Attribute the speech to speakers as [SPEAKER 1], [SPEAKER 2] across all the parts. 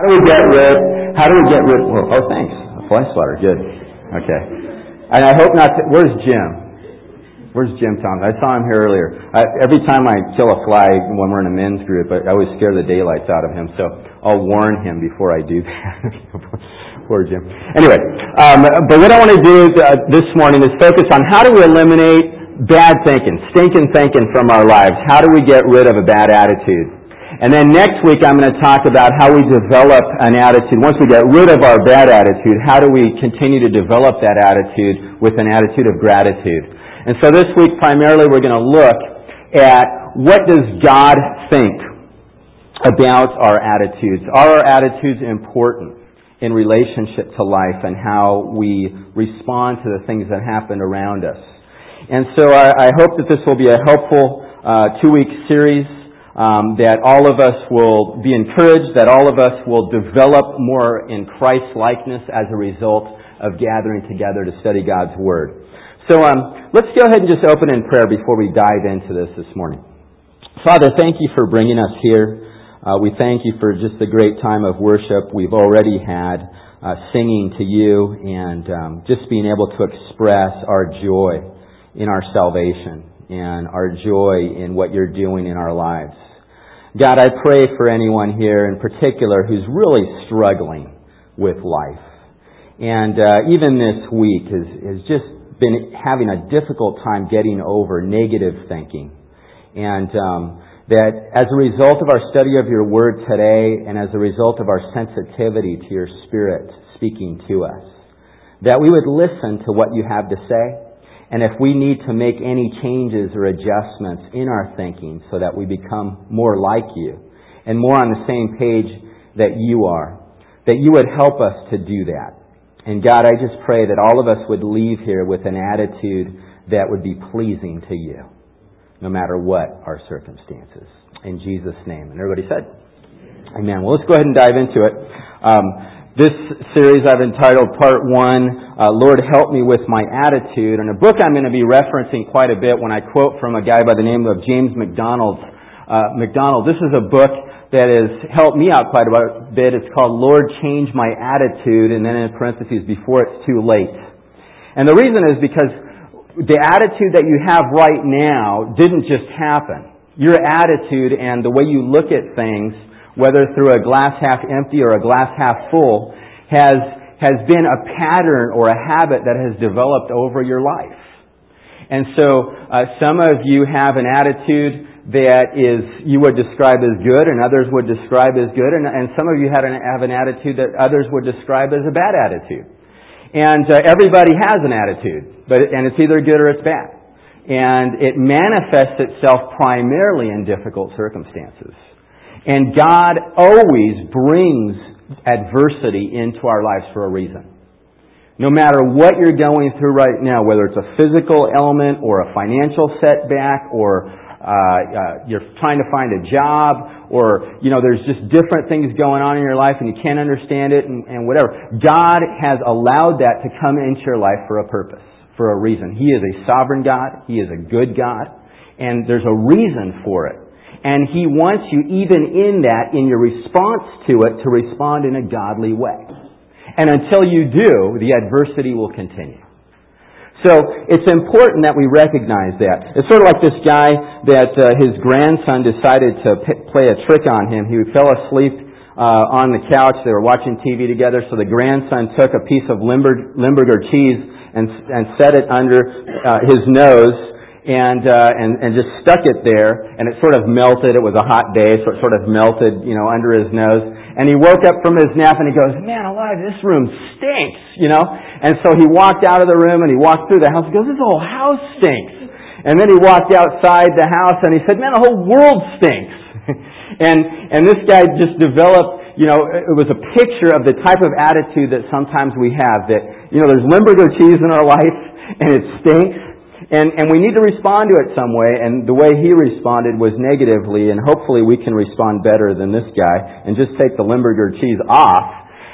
[SPEAKER 1] How do we get rid, well, oh, thanks. A fly swatter, good. Okay. And I hope not to, where's Jim? Where's Jim Thompson? I saw him here earlier. Every time I kill a fly when we're in a men's group, I always scare the daylights out of him, so I'll warn him before I do that. Poor Jim. Anyway, but what I want to do this morning is focus on how do we eliminate bad thinking, stinking thinking from our lives. How do we get rid of a bad attitude? And then next week I'm going to talk about how we develop an attitude. Once we get rid of our bad attitude, how do we continue to develop that attitude with an attitude of gratitude? And so this week primarily we're going to look at what does God think about our attitudes. Are our attitudes important in relationship to life and how we respond to the things that happen around us? And so I hope that this will be a helpful 2-week series. That all of us will be encouraged, that all of us will develop more in Christ-likeness as a result of gathering together to study God's Word. So let's go ahead and just open in prayer before we dive into this morning. Father, thank you for bringing us here. We thank you for just the great time of worship we've already had, singing to you and just being able to express our joy in our salvation and our joy in what you're doing in our lives. God, I pray for anyone here in particular who's really struggling with life. And even this week has just been having a difficult time getting over negative thinking. And that as a result of our study of your word today and as a result of our sensitivity to your Spirit speaking to us, that we would listen to what you have to say. And if we need to make any changes or adjustments in our thinking so that we become more like you and more on the same page that you are, that you would help us to do that. And God, I just pray that all of us would leave here with an attitude that would be pleasing to you, no matter what our circumstances. In Jesus' name. And everybody said, Amen. Well, let's go ahead and dive into it. This series I've entitled Part 1, Lord Help Me With My Attitude. And a book I'm going to be referencing quite a bit when I quote from a guy by the name of James MacDonald. This is a book that has helped me out quite a bit. It's called Lord Change My Attitude, and then in parentheses, Before It's Too Late. And the reason is because the attitude that you have right now didn't just happen. Your attitude and the way you look at things, whether through a glass half empty or a glass half full, has been a pattern or a habit that has developed over your life. And so some of you have an attitude that you would describe as good and others would describe as good, and some of you have an attitude that others would describe as a bad attitude. And everybody has an attitude, and it's either good or it's bad. And it manifests itself primarily in difficult circumstances. And God always brings adversity into our lives for a reason. No matter what you're going through right now, whether it's a physical ailment or a financial setback or you're trying to find a job or, there's just different things going on in your life and you can't understand it and whatever. God has allowed that to come into your life for a purpose, for a reason. He is a sovereign God. He is a good God. And there's a reason for it. And He wants you, even in that, in your response to it, to respond in a godly way. And until you do, the adversity will continue. So it's important that we recognize that. It's sort of like this guy that his grandson decided to play a trick on him. He fell asleep on the couch. They were watching TV together. So the grandson took a piece of Limburger cheese and set it under his nose. And just stuck it there, and it sort of melted. It was a hot day, so it sort of melted, under his nose. And he woke up from his nap and he goes, "Man alive, this room stinks," And so he walked out of the room and he walked through the house. He goes, "This whole house stinks." And then he walked outside the house and he said, "Man, the whole world stinks." and this guy just developed, it was a picture of the type of attitude that sometimes we have. That, there's Limburger cheese in our life and it stinks. And we need to respond to it some way, and the way he responded was negatively, and hopefully we can respond better than this guy and just take the Limburger cheese off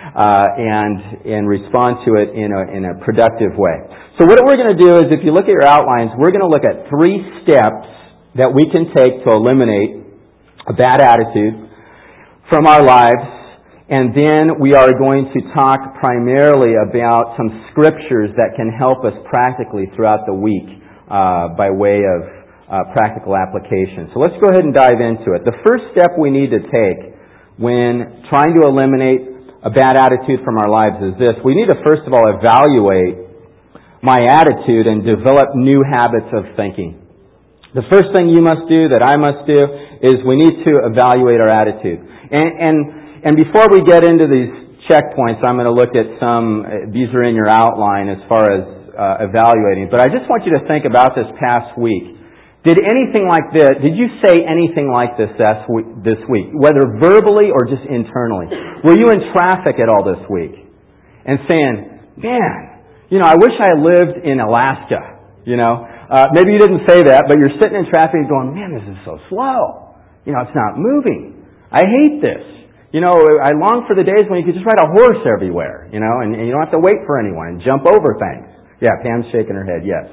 [SPEAKER 1] and respond to it in a productive way. So what we're going to do is, if you look at your outlines, we're going to look at 3 steps that we can take to eliminate a bad attitude from our lives And then we are going to talk primarily about some scriptures that can help us practically throughout the week by way of practical application. So let's go ahead and dive into it. The first step we need to take when trying to eliminate a bad attitude from our lives is this. We need to first of all evaluate my attitude and develop new habits of thinking. The first thing you must do, that I must do, is we need to evaluate our attitude. And before we get into these checkpoints, I'm going to look at some, these are in your outline as far as evaluating. But I just want you to think about this past week. Did anything like this, did you say anything like this week, whether verbally or just internally? Were you in traffic at all this week and saying, man, I wish I lived in Alaska, Maybe you didn't say that, but you're sitting in traffic going, man, this is so slow. It's not moving. I hate this. I long for the days when you could just ride a horse everywhere, and you don't have to wait for anyone and jump over things. Yeah, Pam's shaking her head, yes.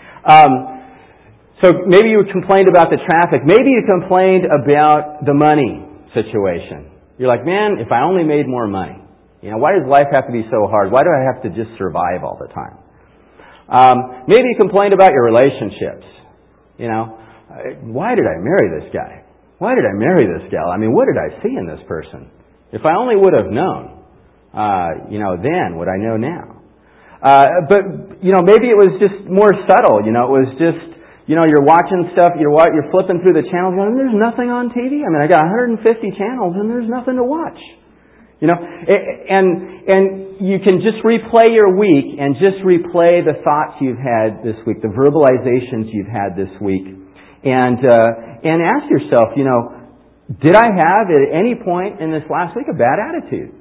[SPEAKER 1] So maybe you complained about the traffic. Maybe you complained about the money situation. You're like, man, if I only made more money. Why does life have to be so hard? Why do I have to just survive all the time? Maybe you complained about your relationships. Why did I marry this guy? Why did I marry this gal? What did I see in this person? If I only would have known, then would I know now? But maybe it was just more subtle. It was just, you're watching stuff, you're flipping through the channels, going, there's nothing on TV. I got 150 channels and there's nothing to watch. And you can just replay your week and just replay the thoughts you've had this week, the verbalizations you've had this week. And ask yourself, did I have at any point in this last week a bad attitude?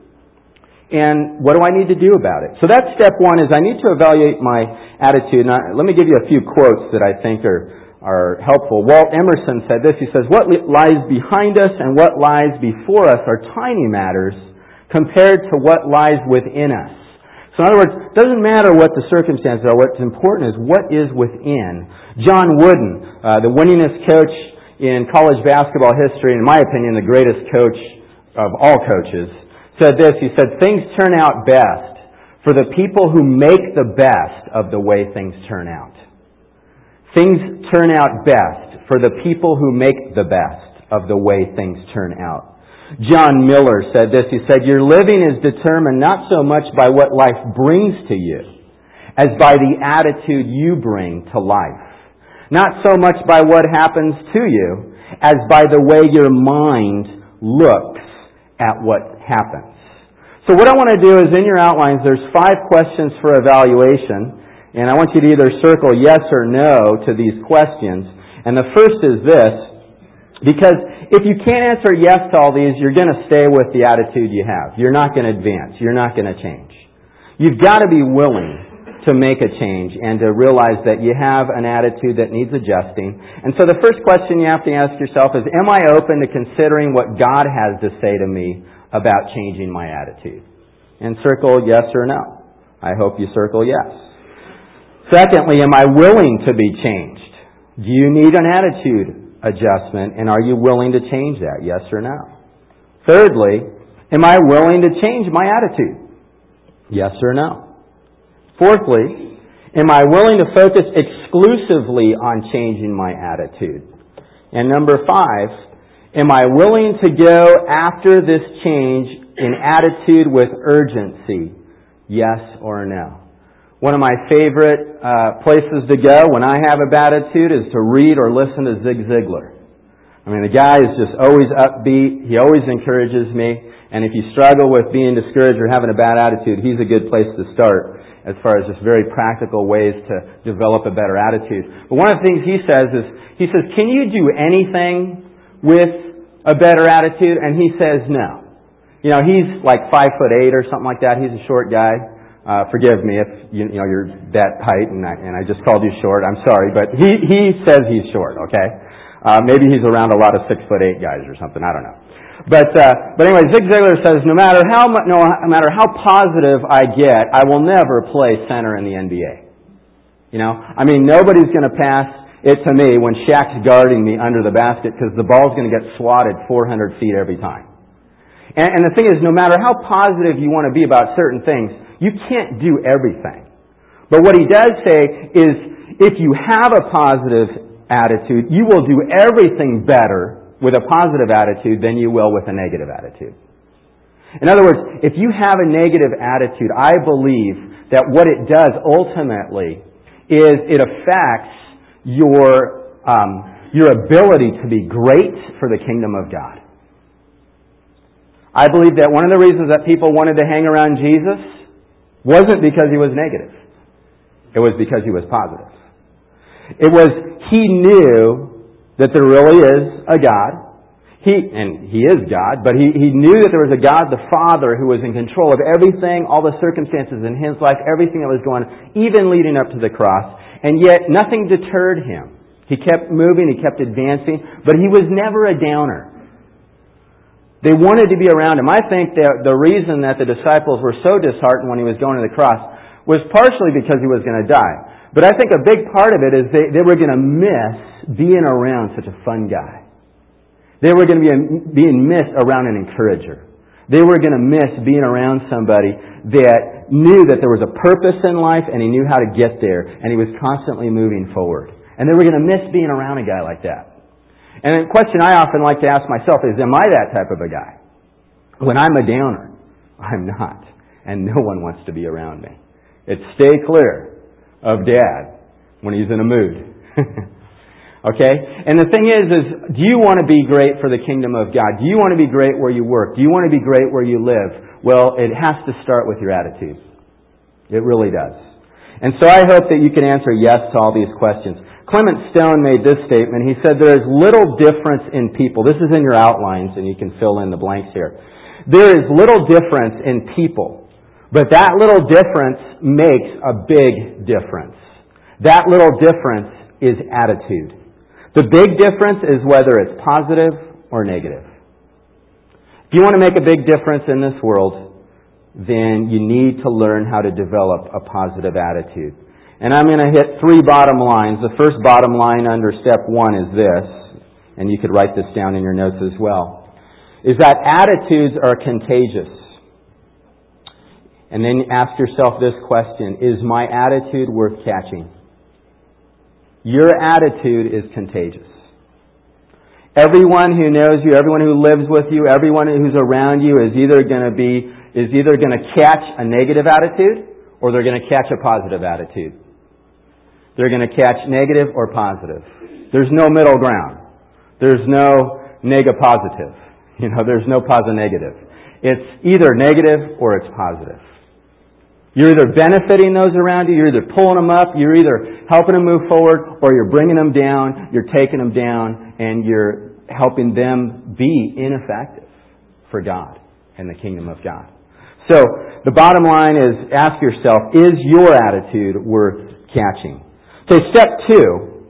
[SPEAKER 1] And what do I need to do about it? So that's step one, is I need to evaluate my attitude. Now, let me give you a few quotes that I think are helpful. Walt Emerson said this. He says, what lies behind us and what lies before us are tiny matters compared to what lies within us. So in other words, it doesn't matter what the circumstances are. What's important is what is within. John Wooden, the winningest coach in college basketball history, in my opinion, the greatest coach of all coaches, said this. He said, things turn out best for the people who make the best of the way things turn out. Things turn out best for the people who make the best of the way things turn out. John Miller said this. He said, your living is determined not so much by what life brings to you as by the attitude you bring to life. Not so much by what happens to you as by the way your mind looks at what happens. So what I want to do is, in your outlines, there's 5 questions for evaluation, and I want you to either circle yes or no to these questions. And the first is this, because if you can't answer yes to all these, you're going to stay with the attitude you have. You're not going to advance. You're not going to change. You've got to be willing to make a change and to realize that you have an attitude that needs adjusting. And so the first question you have to ask yourself is, am I open to considering what God has to say to me about changing my attitude? And circle yes or no. I hope you circle yes. Secondly, am I willing to be changed? Do you need an attitude adjustment, and are you willing to change that? Yes or no? Thirdly, am I willing to change my attitude? Yes or no? Fourthly, am I willing to focus exclusively on changing my attitude? And number 5, am I willing to go after this change in attitude with urgency? Yes or no? One of my favorite places to go when I have a bad attitude is to read or listen to Zig Ziglar. The guy is just always upbeat. He always encourages me. And if you struggle with being discouraged or having a bad attitude, he's a good place to start as far as just very practical ways to develop a better attitude. But one of the things he says is, can you do anything with a better attitude? And he says no. He's like 5'8" or something like that. He's a short guy. Forgive me if you're that height and I just called you short. I'm sorry, but he says he's short. Okay, maybe he's around a lot of 6'8" guys or something. I don't know. But anyway, Zig Ziglar says no matter how positive I get, I will never play center in the NBA. Nobody's going to pass it to me when Shaq's guarding me under the basket because the ball's going to get swatted 400 feet every time. And the thing is, no matter how positive you want to be about certain things, you can't do everything. But what he does say is, if you have a positive attitude, you will do everything better with a positive attitude than you will with a negative attitude. In other words, if you have a negative attitude, I believe that what it does ultimately is it affects your ability to be great for the kingdom of God. I believe that one of the reasons that people wanted to hang around Jesus wasn't because he was negative. It was because he was positive. It was, he knew that there really is a God. He is God, but he knew that there was a God, the Father, who was in control of everything, all the circumstances in his life, everything that was going on, even leading up to the cross. And yet, nothing deterred him. He kept moving, he kept advancing, but he was never a downer. They wanted to be around him. I think that the reason that the disciples were so disheartened when he was going to the cross was partially because he was going to die. But I think a big part of it is they were going to miss being around such a fun guy. They were going to be being missed around an encourager. They were going to miss being around somebody that knew that there was a purpose in life and he knew how to get there and he was constantly moving forward. And they were going to miss being around a guy like that. And the question I often like to ask myself is, am I that type of a guy? When I'm a downer, I'm not. And no one wants to be around me. It's stay clear of Dad when he's in a mood. Okay? And the thing is, do you want to be great for the kingdom of God? Do you want to be great where you work? Do you want to be great where you live? Well, it has to start with your attitude. It really does. And so I hope that you can answer yes to all these questions. Clement Stone made this statement. He said, there is little difference in people. This is in your outlines, and you can fill in the blanks here. There is little difference in people, but that little difference makes a big difference. That little difference is attitude. The big difference is whether it's positive or negative. If you want to make a big difference in this world, then you need to learn how to develop a positive attitude. And I'm going to hit 3 bottom lines. The first bottom line under step 1 is this, and you could write this down in your notes as well, is that attitudes are contagious. And then ask yourself this question, is my attitude worth catching? Your attitude is contagious. Everyone who knows you, everyone who lives with you, everyone who's around you is either going to catch a negative attitude or they're going to catch a positive attitude. They're going to catch negative or positive. There's no middle ground. There's no nega-positive. There's no positive-negative. It's either negative or it's positive. You're either benefiting those around you, you're either pulling them up, you're either helping them move forward, or you're bringing them down, you're taking them down, and you're helping them be ineffective for God and the kingdom of God. So, the bottom line is, ask yourself, is your attitude worth catching? Okay, step 2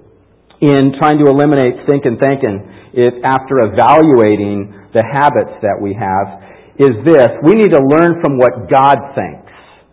[SPEAKER 1] in trying to eliminate stinking thinking after evaluating the habits that we have is this. We need to learn from what God thinks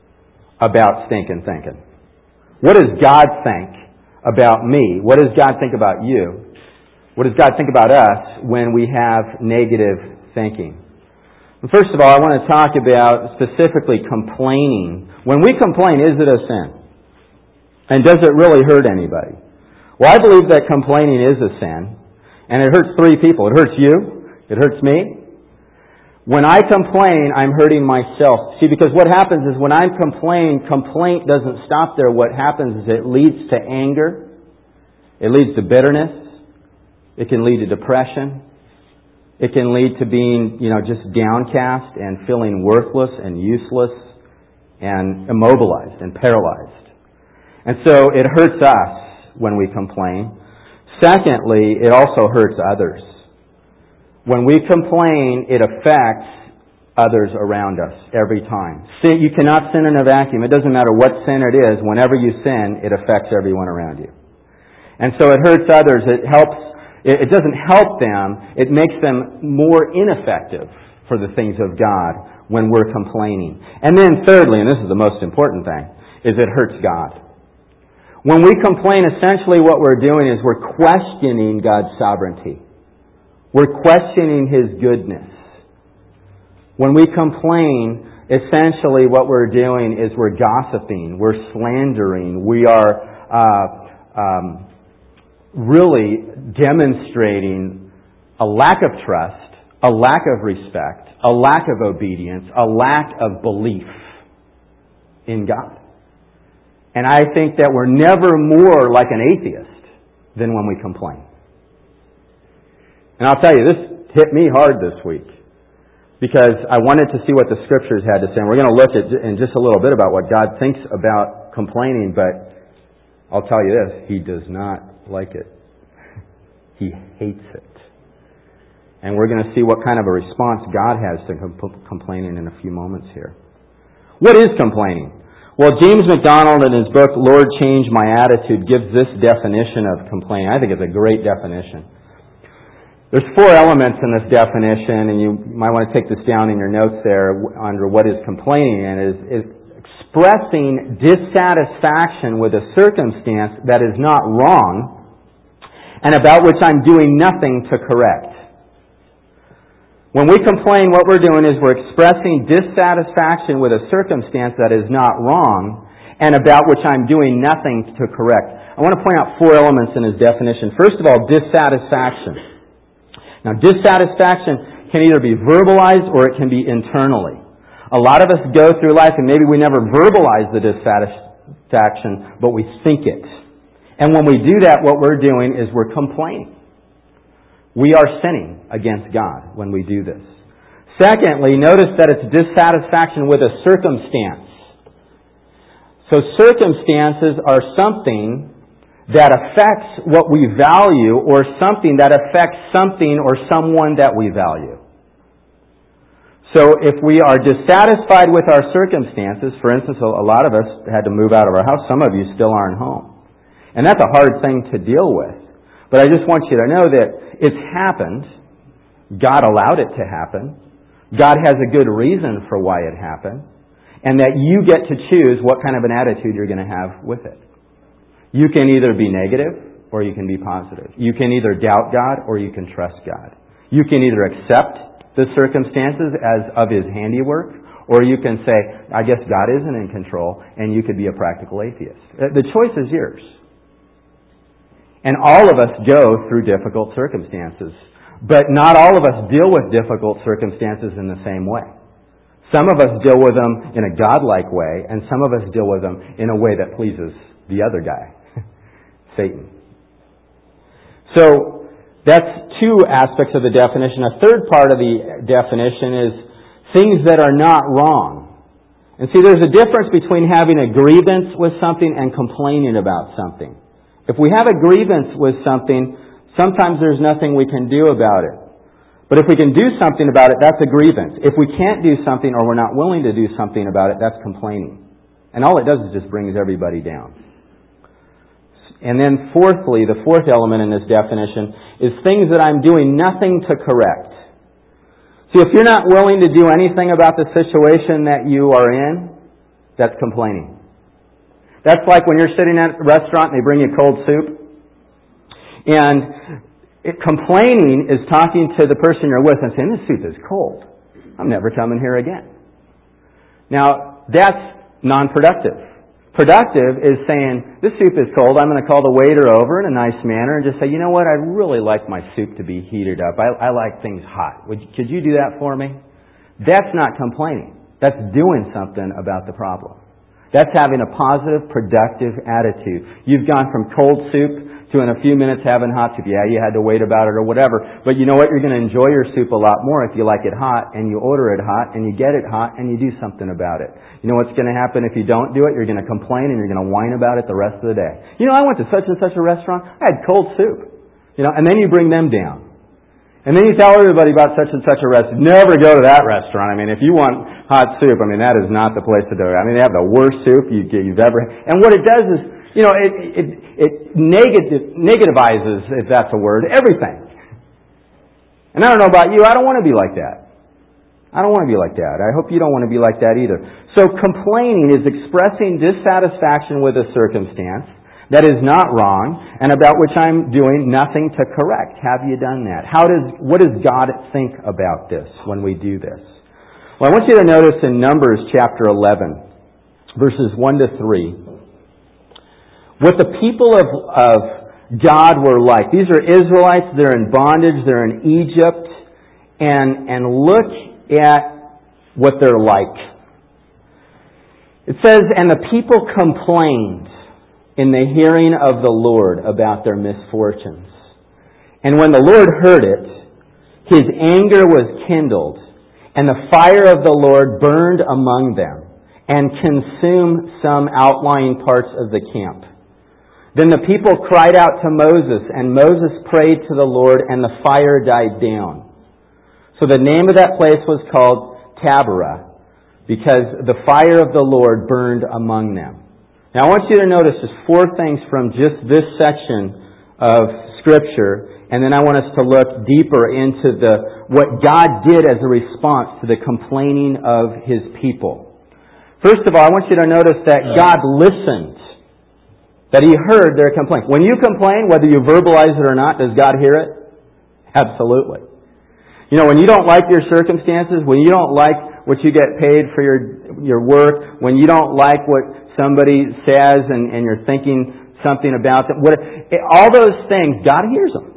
[SPEAKER 1] about stinking thinking. What does God think about me? What does God think about you? What does God think about us when we have negative thinking? First of all, I want to talk about specifically complaining. When we complain, is it a sin? And does it really hurt anybody? Well, I believe that complaining is a sin. And it hurts 3 people. It hurts you. It hurts me. When I complain, I'm hurting myself. See, because what happens is when I complain, complaint doesn't stop there. What happens is it leads to anger. It leads to bitterness. It can lead to depression. It can lead to being, just downcast and feeling worthless and useless and immobilized and paralyzed. And so it hurts us when we complain. Secondly, it also hurts others. When we complain, it affects others around us every time. Sin, you cannot sin in a vacuum. It doesn't matter what sin it is. Whenever you sin, it affects everyone around you. And so it hurts others. It doesn't help them. It makes them more ineffective for the things of God when we're complaining. And then thirdly, and this is the most important thing, is it hurts God. When we complain, essentially what we're doing is we're questioning God's sovereignty. We're questioning His goodness. When we complain, essentially what we're doing is we're gossiping, we're slandering, we are really demonstrating a lack of trust, a lack of respect, a lack of obedience, a lack of belief in God. And I think that we're never more like an atheist than when we complain. And I'll tell you, this hit me hard this week because I wanted to see what the Scriptures had to say. And we're going to look at in just a little bit about what God thinks about complaining, but I'll tell you this, He does not like it. He hates it. And we're going to see what kind of a response God has to complaining in a few moments here. What is complaining? Well, James MacDonald in his book, Lord, Change My Attitude, gives this definition of complaining. I think it's a great definition. There's 4 elements in this definition, and you might want to take this down in your notes there under what is complaining, and is expressing dissatisfaction with a circumstance that is not wrong and about which I'm doing nothing to correct. When we complain, what we're doing is we're expressing dissatisfaction with a circumstance that is not wrong and about which I'm doing nothing to correct. I want to point out 4 elements in his definition. First of all, dissatisfaction. Now, dissatisfaction can either be verbalized or it can be internally. A lot of us go through life and maybe we never verbalize the dissatisfaction, but we think it. And when we do that, what we're doing is we're complaining. We are sinning against God when we do this. Secondly, notice that it's dissatisfaction with a circumstance. So circumstances are something that affects what we value or something that affects something or someone that we value. So if we are dissatisfied with our circumstances, for instance, a lot of us had to move out of our house. Some of you still aren't home. And that's a hard thing to deal with. But I just want you to know that it's happened. God allowed it to happen. God has a good reason for why it happened. And that you get to choose what kind of an attitude you're going to have with it. You can either be negative or you can be positive. You can either doubt God or you can trust God. You can either accept the circumstances as of His handiwork, or you can say, I guess God isn't in control, and you could be a practical atheist. The choice is yours. And all of us go through difficult circumstances. But not all of us deal with difficult circumstances in the same way. Some of us deal with them in a godlike way, and some of us deal with them in a way that pleases the other guy, Satan. So that's 2 aspects of the definition. A third part of the definition is things that are not wrong. And see, there's a difference between having a grievance with something and complaining about something. If we have a grievance with something, sometimes there's nothing we can do about it. But if we can do something about it, that's a grievance. If we can't do something or we're not willing to do something about it, that's complaining. And all it does is just brings everybody down. And then fourthly, the 4th element in this definition is things that I'm doing nothing to correct. See, if you're not willing to do anything about the situation that you are in, that's complaining. That's like when you're sitting at a restaurant and they bring you cold soup. And complaining is talking to the person you're with and saying, this soup is cold. I'm never coming here again. Now, that's non-productive. Productive is saying, this soup is cold. I'm going to call the waiter over in a nice manner and just say, you know what, I'd really like my soup to be heated up. I like things hot. Could you do that for me? That's not complaining. That's doing something about the problem. That's having a positive, productive attitude. You've gone from cold soup to in a few minutes having hot soup. Yeah, you had to wait about it or whatever. But you know what? You're going to enjoy your soup a lot more if you like it hot and you order it hot and you get it hot and you do something about it. You know what's going to happen if you don't do it? You're going to complain and you're going to whine about it the rest of the day. You know, I went to such and such a restaurant. I had cold soup. You know, and then you bring them down. And then you tell everybody about such and such a restaurant. Never go to that restaurant. I mean, if you want hot soup, I mean, that is not the place to do it. I mean, they have the worst soup you've ever... And what it does is, you know, it negativizes, if that's a word, everything. And I don't know about you, I don't want to be like that. I don't want to be like that. I hope you don't want to be like that either. So complaining is expressing dissatisfaction with a circumstance that is not wrong and about which I'm doing nothing to correct. Have you done that? What does God think about this when we do this? Well, I want you to notice in Numbers chapter 11, verses 1 to 3, what the people of God were like. These are Israelites, they're in bondage, they're in Egypt, and look at what they're like. It says, "And the people complained in the hearing of the Lord about their misfortunes. And when the Lord heard it, His anger was kindled, and the fire of the Lord burned among them, and consumed some outlying parts of the camp. Then the people cried out to Moses, and Moses prayed to the Lord, and the fire died down. So the name of that place was called Taberah, because the fire of the Lord burned among them." Now I want you to notice just 4 things from just this section of Scripture, and then I want us to look deeper into what God did as a response to the complaining of His people. First of all, I want you to notice that God listened, that He heard their complaint. When you complain, whether you verbalize it or not, does God hear it? Absolutely. You know, when you don't like your circumstances, when you don't like what you get paid for your work, when you don't like what somebody says and you're thinking something about them, all those things, God hears them.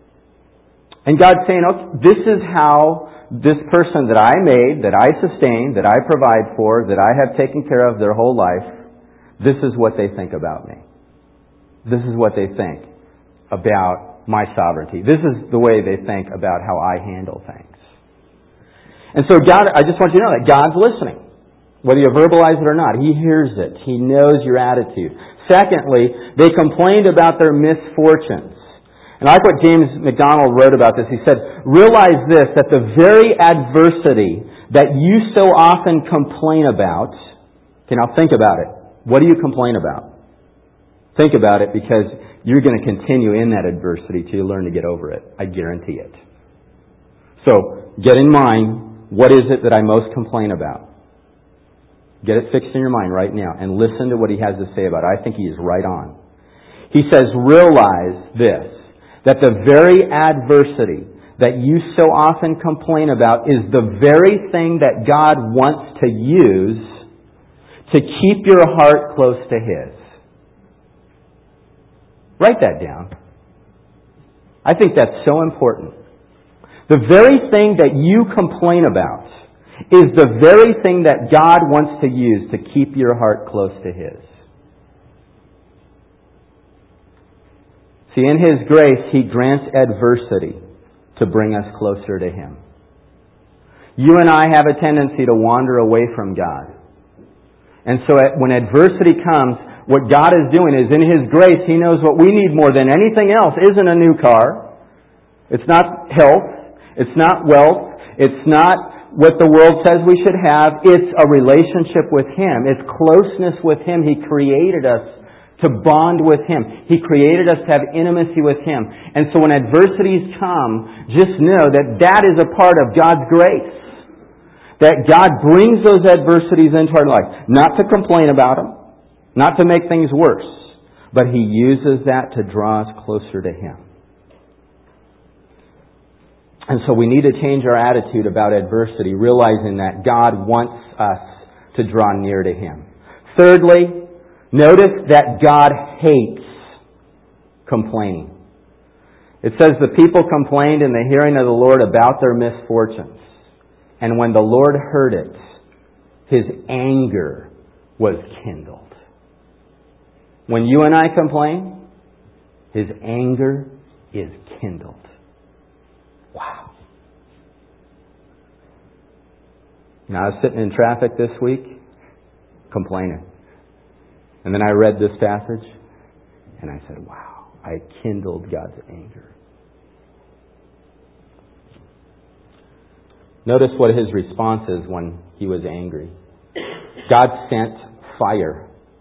[SPEAKER 1] And God's saying, okay, this is how this person that I made, that I sustain, that I provide for, that I have taken care of their whole life, this is what they think about me. This is what they think about my sovereignty. This is the way they think about how I handle things. And so God, I just want you to know that God's listening. Whether you verbalize it or not, He hears it. He knows your attitude. Secondly, they complained about their misfortunes. And I like what James MacDonald wrote about this. He said, "Realize this, that the very adversity that you so often complain about," okay, now think about it. What do you complain about? Think about it, because you're going to continue in that adversity till you learn to get over it. I guarantee it. So, get in mind, what is it that I most complain about? Get it fixed in your mind right now and listen to what he has to say about it. I think he is right on. He says, "Realize this, that the very adversity that you so often complain about is the very thing that God wants to use to keep your heart close to His." Write that down. I think that's so important. The very thing that you complain about is the very thing that God wants to use to keep your heart close to His. See, in His grace, He grants adversity to bring us closer to Him. You and I have a tendency to wander away from God. And so when adversity comes, what God is doing is, in His grace, He knows what we need more than anything else isn't a new car. It's not health. It's not wealth. It's not what the world says we should have. It's a relationship with Him. It's closeness with Him. He created us to bond with Him. He created us to have intimacy with Him. And so when adversities come, just know that that is a part of God's grace. That God brings those adversities into our life. Not to complain about them. Not to make things worse. But He uses that to draw us closer to Him. And so we need to change our attitude about adversity, realizing that God wants us to draw near to Him. Thirdly, notice that God hates complaining. It says the people complained in the hearing of the Lord about their misfortunes. And when the Lord heard it, His anger was kindled. When you and I complain, His anger is kindled. Wow. Now, I was sitting in traffic this week, complaining. And then I read this passage, and I said, wow, I kindled God's anger. Notice what His response is when He was angry. God sent fire.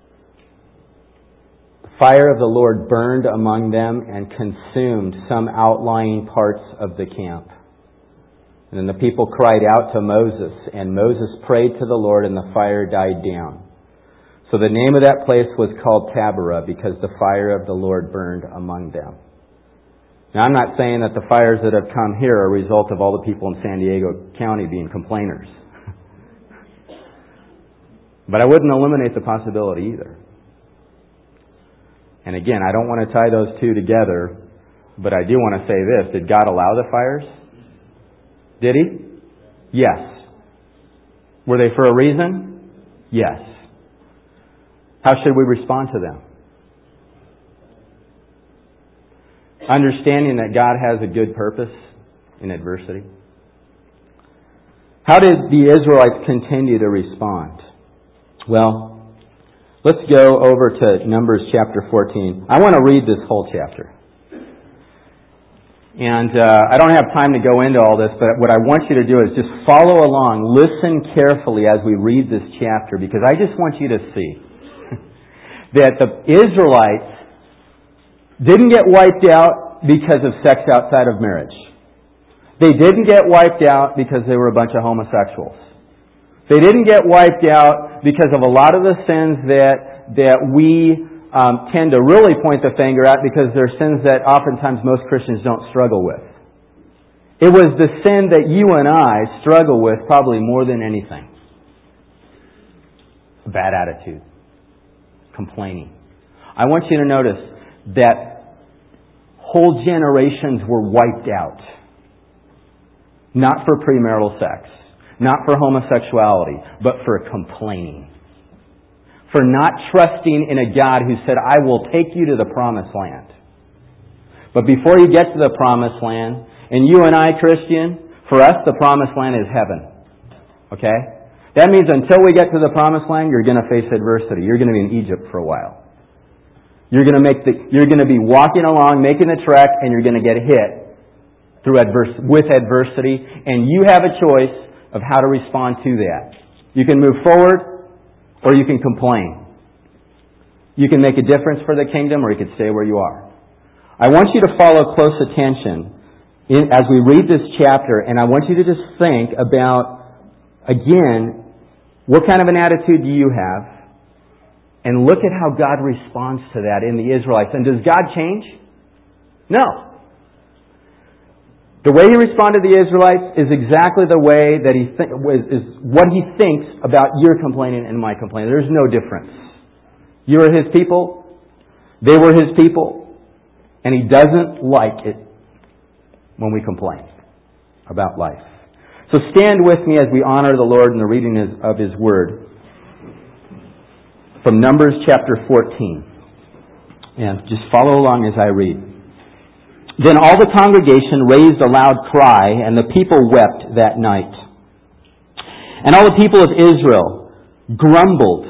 [SPEAKER 1] The fire of the Lord burned among them and consumed some outlying parts of the camp. And then the people cried out to Moses, and Moses prayed to the Lord, and the fire died down. So the name of that place was called Taberah, because the fire of the Lord burned among them. Now, I'm not saying that the fires that have come here are a result of all the people in San Diego County being complainers. But I wouldn't eliminate the possibility either. And again, I don't want to tie those two together, but I do want to say this. Did God allow the fires? Did He? Yes. Were they for a reason? Yes. How should we respond to them? Understanding that God has a good purpose in adversity. How did the Israelites continue to respond? Well, let's go over to Numbers chapter 14. I want to read this whole chapter. And I don't have time to go into all this, but what I want you to do is just follow along, listen carefully as we read this chapter, because I just want you to see that the Israelites didn't get wiped out because of sex outside of marriage. They didn't get wiped out because they were a bunch of homosexuals. They didn't get wiped out because of a lot of the sins that we tend to really point the finger at, because they're sins that oftentimes most Christians don't struggle with. It was the sin that you and I struggle with probably more than anything. A bad attitude. Complaining. I want you to notice that whole generations were wiped out. Not for premarital sex. Not for homosexuality. But for complaining. For not trusting in a God who said, I will take you to the promised land. But before you get to the promised land, and you and I, Christian, for us the promised land is heaven. Okay? That means until we get to the promised land, you're going to face adversity. You're going to be in Egypt for a while. You're going to be walking along, making the trek, and you're going to get hit with adversity, and you have a choice of how to respond to that. You can move forward, or you can complain. You can make a difference for the kingdom, or you can stay where you are. I want you to follow close attention as we read this chapter, and I want you to just think about, again, what kind of an attitude do you have? And look at how God responds to that in the Israelites. And does God change? No. The way He responded to the Israelites is exactly the way that is what He thinks about your complaining and my complaining. There's no difference. You are His people. They were His people. And He doesn't like it when we complain about life. So stand with me as we honor the Lord in the reading of His Word. From Numbers chapter 14. And just follow along as I read. Then all the congregation raised a loud cry, and the people wept that night. And all the people of Israel grumbled,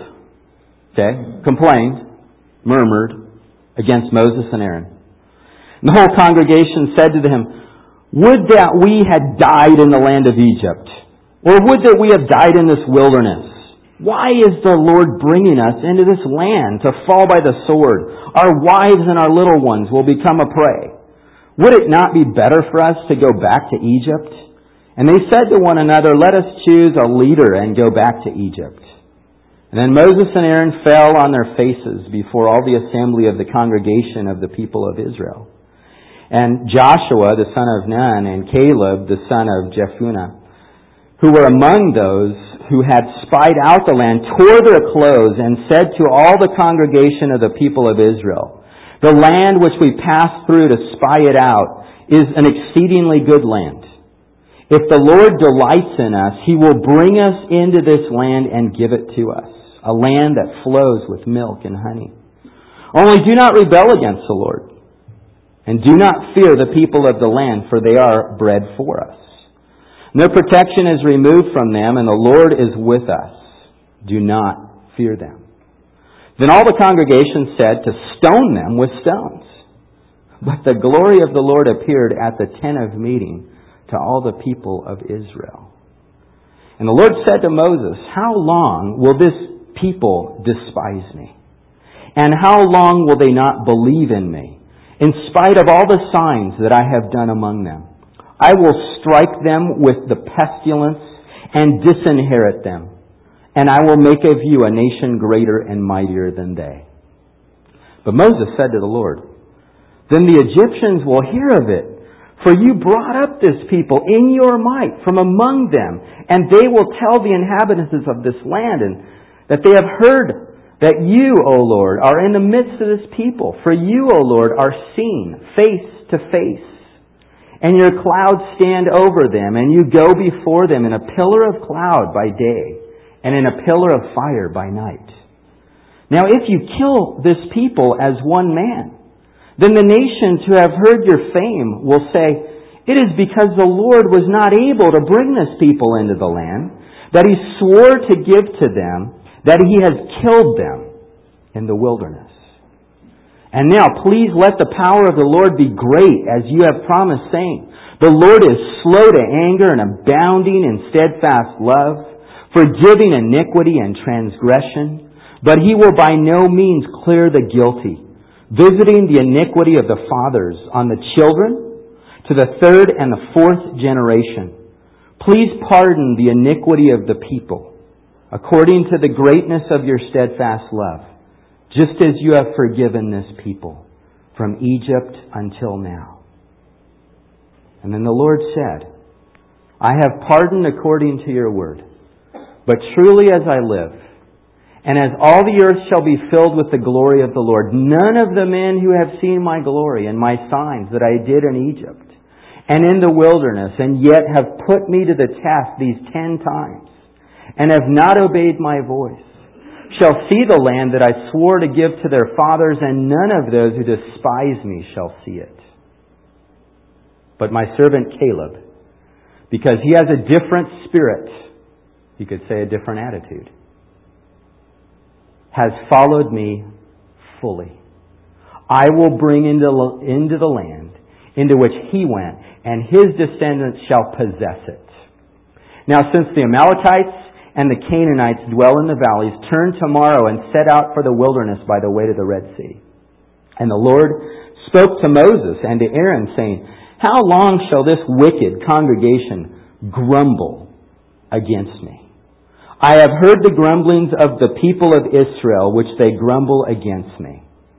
[SPEAKER 1] complained, murmured against Moses and Aaron. And the whole congregation said to him, Would that we had died in the land of Egypt, or would that we have died in this wilderness. Why is the Lord bringing us into this land to fall by the sword? Our wives and our little ones will become a prey. Would it not be better for us to go back to Egypt? And they said to one another, Let us choose a leader and go back to Egypt. And then Moses and Aaron fell on their faces before all the assembly of the congregation of the people of Israel. And Joshua, the son of Nun, and Caleb, the son of Jephunneh, who were among those who had spied out the land, tore their clothes and said to all the congregation of the people of Israel, The land which we passed through to spy it out is an exceedingly good land. If the Lord delights in us, He will bring us into this land and give it to us, a land that flows with milk and honey. Only do not rebel against the Lord, and do not fear the people of the land, for they are bread for us. No protection is removed from them, and the Lord is with us. Do not fear them. Then all the congregation said to stone them with stones. But the glory of the Lord appeared at the tent of meeting to all the people of Israel. And the Lord said to Moses, How long will this people despise me? And how long will they not believe in me, in spite of all the signs that I have done among them? I will strike them with the pestilence and disinherit them, and I will make of you a nation greater and mightier than they. But Moses said to the Lord, Then the Egyptians will hear of it, for you brought up this people in your might from among them, and they will tell the inhabitants of this land, and that they have heard that you, O Lord, are in the midst of this people. For you, O Lord, are seen face to face, and your clouds stand over them, and you go before them in a pillar of cloud by day, and in a pillar of fire by night. Now if you kill this people as one man, then the nations who have heard your fame will say, it is because the Lord was not able to bring this people into the land, that He swore to give to them, that He has killed them in the wilderness. And now please let the power of the Lord be great, as you have promised, saying, the Lord is slow to anger and abounding in steadfast love, forgiving iniquity and transgression, but He will by no means clear the guilty, visiting the iniquity of the fathers on the children to the third and the fourth generation. Please pardon the iniquity of the people, according to the greatness of your steadfast love, just as you have forgiven this people from Egypt until now. And then the Lord said, I have pardoned according to your word, but truly as I live, and as all the earth shall be filled with the glory of the Lord, none of the men who have seen my glory and my signs that I did in Egypt and in the wilderness, and yet have put me to the test these 10 times, and have not obeyed my voice, shall see the land that I swore to give to their fathers, and none of those who despise me shall see it. But my servant Caleb, because he has a different spirit, you could say a different attitude, has followed me fully. I will bring into the land into which he went, and his descendants shall possess it. Now since the Amalekites and the Canaanites dwell in the valleys, turn tomorrow and set out for the wilderness by the way to the Red Sea. And the Lord spoke to Moses and to Aaron, saying, how long shall this wicked congregation grumble against me? I have heard the grumblings of the people of Israel, which they grumble against me.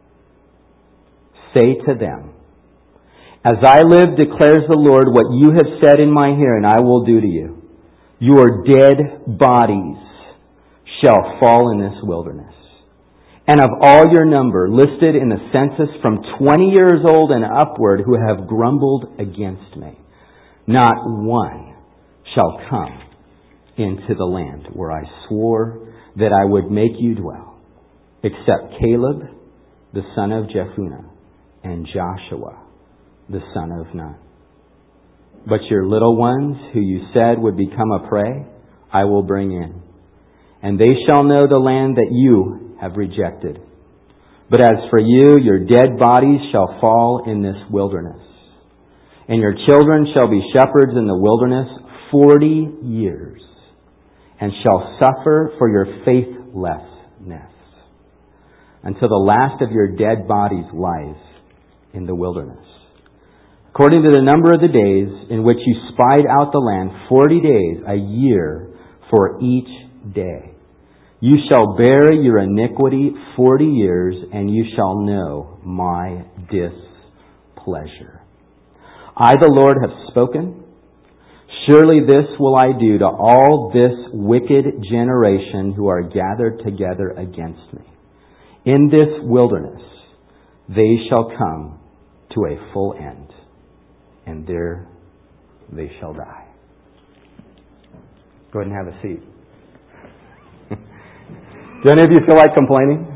[SPEAKER 1] Say to them, as I live, declares the Lord, what you have said in my hearing, I will do to you. Your dead bodies shall fall in this wilderness. And of all your number, listed in the census from 20 years old and upward, who have grumbled against me, not one shall come into the land where I swore that I would make you dwell, except Caleb, the son of Jephunneh, and Joshua, the son of Nun. But your little ones, who you said would become a prey, I will bring in, and they shall know the land that you have rejected. But as for you, your dead bodies shall fall in this wilderness, and your children shall be shepherds in the wilderness 40 years, and shall suffer for your faithlessness, until the last of your dead bodies lies in the wilderness. According to the number of the days in which you spied out the land, 40 days, a year for each day. You shall bear your iniquity 40 years, and you shall know my displeasure. I, the Lord, have spoken. Surely this will I do to all this wicked generation who are gathered together against me. In this wilderness they shall come to a full end, and there they shall die. Go ahead and have a seat. Do any of you feel like complaining?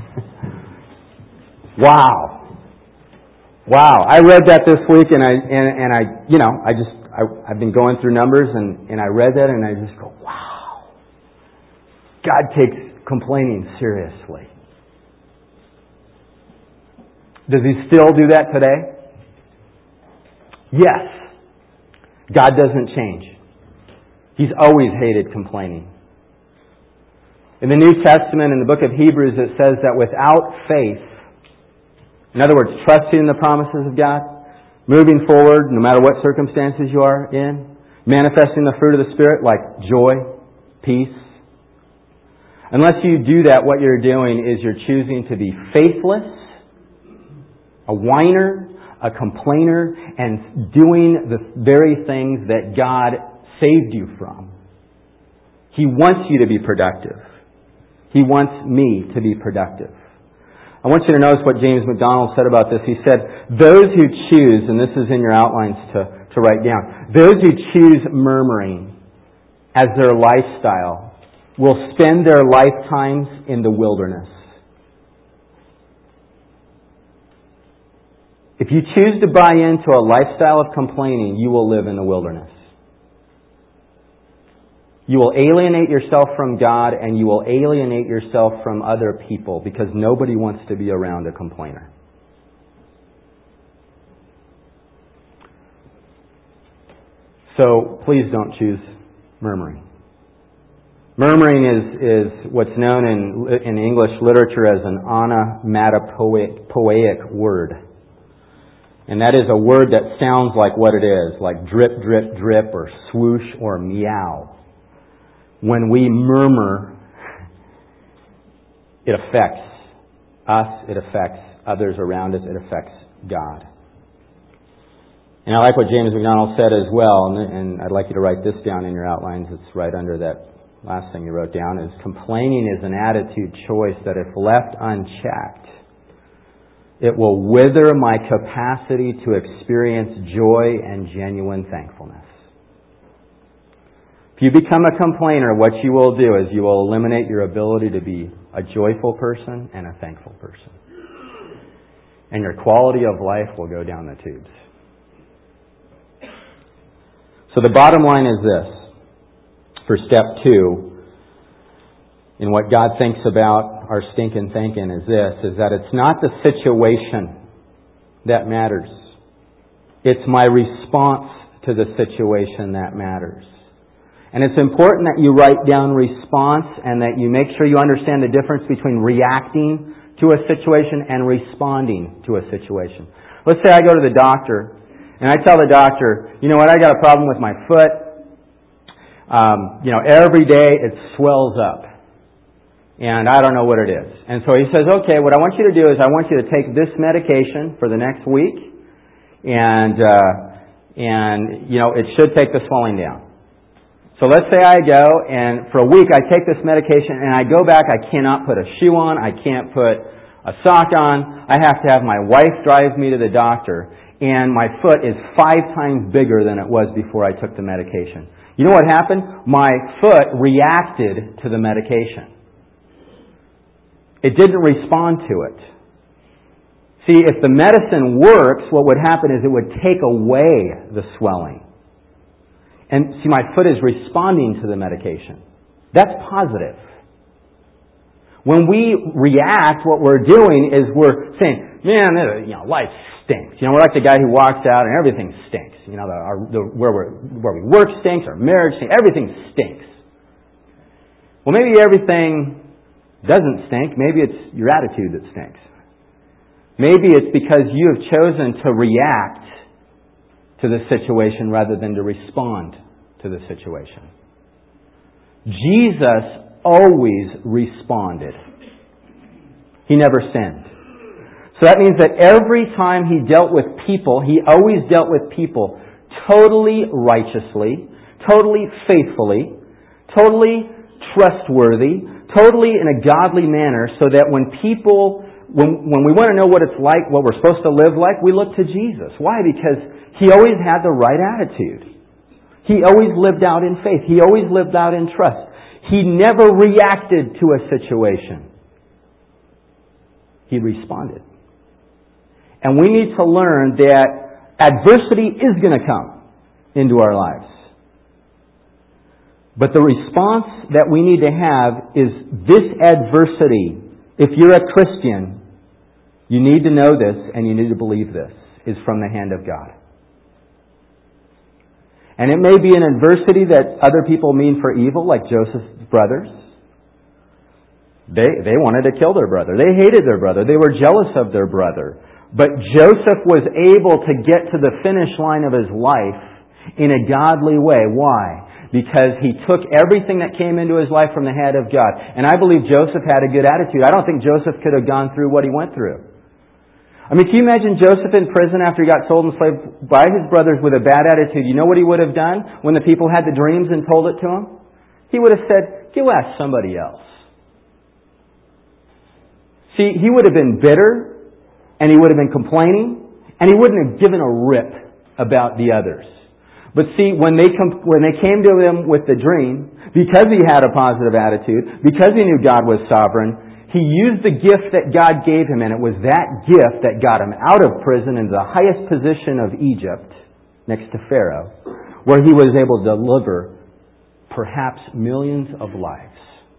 [SPEAKER 1] Wow. I read that this week, and I've been going through Numbers, and I read that, and I just go, wow. God takes complaining seriously. Does He still do that today? Yes. God doesn't change. He's always hated complaining. In the New Testament, in the book of Hebrews, it says that without faith, in other words, trusting in the promises of God, moving forward no matter what circumstances you are in, manifesting the fruit of the Spirit like joy, peace. Unless you do that, what you're doing is you're choosing to be faithless, a whiner, a complainer, and doing the very things that God saved you from. He wants you to be productive. He wants me to be productive. I want you to notice what James MacDonald said about this. He said, those who choose, and this is in your outlines to write down, those who choose murmuring as their lifestyle will spend their lifetimes in the wilderness. If you choose to buy into a lifestyle of complaining, you will live in the wilderness. You will alienate yourself from God, and you will alienate yourself from other people, because nobody wants to be around a complainer. So please don't choose murmuring. Murmuring is what's known in English literature as an onomatopoeic word. And that is a word that sounds like what it is, like drip, drip, drip, or swoosh, or meow. When we murmur, it affects us, it affects others around us, it affects God. And I like what James MacDonald said as well, and I'd like you to write this down in your outlines. It's right under that last thing you wrote down, is complaining is an attitude choice that if left unchecked, it will wither my capacity to experience joy and genuine thankfulness. If you become a complainer, what you will do is you will eliminate your ability to be a joyful person and a thankful person. And your quality of life will go down the tubes. So the bottom line is this. For step 2, in what God thinks about our stinking thinking is that it's not the situation that matters. It's my response to the situation that matters. And it's important that you write down response and that you make sure you understand the difference between reacting to a situation and responding to a situation. Let's say I go to the doctor and I tell the doctor, you know what, I got a problem with my foot. Every day it swells up. And I don't know what it is. And so he says, okay, what I want you to do is I want you to take this medication for the next week. And it should take the swelling down. So let's say I go and for a week I take this medication and I go back, I cannot put a shoe on, I can't put a sock on, I have to have my wife drive me to the doctor, and my foot is 5 times bigger than it was before I took the medication. You know what happened? My foot reacted to the medication. It didn't respond to it. See, if the medicine works, what would happen is it would take away the swelling. And see, my foot is responding to the medication. That's positive. When we react, what we're doing is we're saying, man, life stinks. We're like the guy who walks out and everything stinks. Where we work stinks, our marriage stinks, everything stinks. Well, maybe everything doesn't stink. Maybe it's your attitude that stinks. Maybe it's because you have chosen to react to the situation rather than to respond to the situation. Jesus always responded. He never sinned. So that means that every time He dealt with people, He always dealt with people totally righteously, totally faithfully, totally trustworthy, totally in a godly manner, so that when we want to know what it's like, what we're supposed to live like, we look to Jesus. Why? Because He always had the right attitude. He always lived out in faith. He always lived out in trust. He never reacted to a situation. He responded. And we need to learn that adversity is going to come into our lives. But the response that we need to have is this adversity. If you're a Christian, you need to know this and you need to believe this is from the hand of God. And it may be an adversity that other people mean for evil, like Joseph's brothers. They wanted to kill their brother. They hated their brother. They were jealous of their brother. But Joseph was able to get to the finish line of his life in a godly way. Why? Because he took everything that came into his life from the hand of God. And I believe Joseph had a good attitude. I don't think Joseph could have gone through what he went through. I mean, can you imagine Joseph in prison after he got sold and enslaved by his brothers with a bad attitude? You know what he would have done when the people had the dreams and told it to him? He would have said, go ask somebody else. See, he would have been bitter, and he would have been complaining, and he wouldn't have given a rip about the others. But see, when they came to him with the dream, because he had a positive attitude, because he knew God was sovereign, he used the gift that God gave him, and it was that gift that got him out of prison into the highest position of Egypt, next to Pharaoh, where he was able to deliver perhaps millions of lives.